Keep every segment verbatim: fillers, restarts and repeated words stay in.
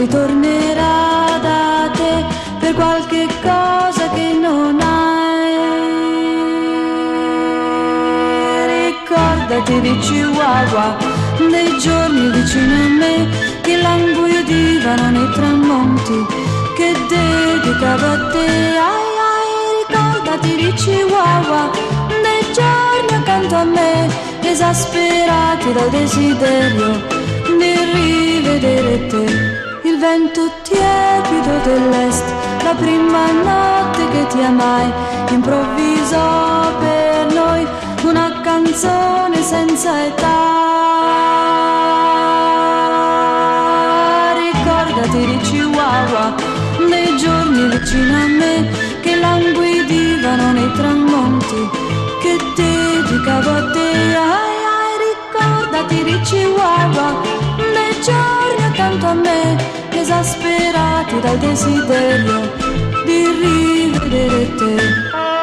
ritornerà da te per qualche cosa che non hai. Ricordati di Chihuahua, dei giorni vicino a me che languidivano nei tramonti che dedicavo a te. Ai ai, ricordati di Chihuahua, dei giorni accanto a me esasperati dal desiderio di rivedere te. Il vento tiepido dell'est, la prima notte che ti amai, improvvisò per noi una canzone senza età. Ricordati di Chihuahua, dei giorni vicino a me che languidivano nei tramonti che dedicavo a te. Ai ai, ricordati di Chihuahua, dei giorni accanto a me esasperati dal desiderio di rivedere te.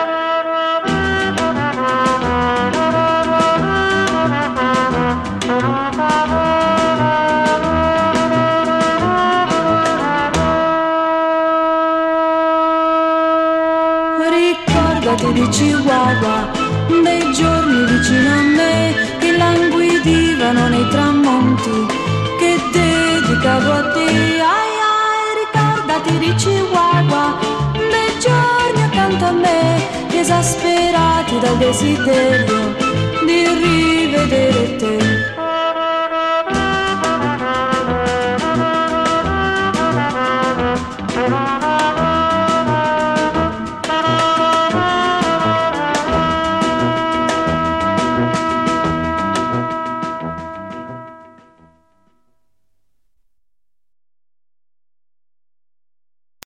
Ricordati di Chihuahua, dei giorni vicino a me che languidivano nei tramonti che dedicavo a te. Ai ai, ricordati di Chihuahua, dei giorni accanto a me esasperati dal desiderio di rivedere te.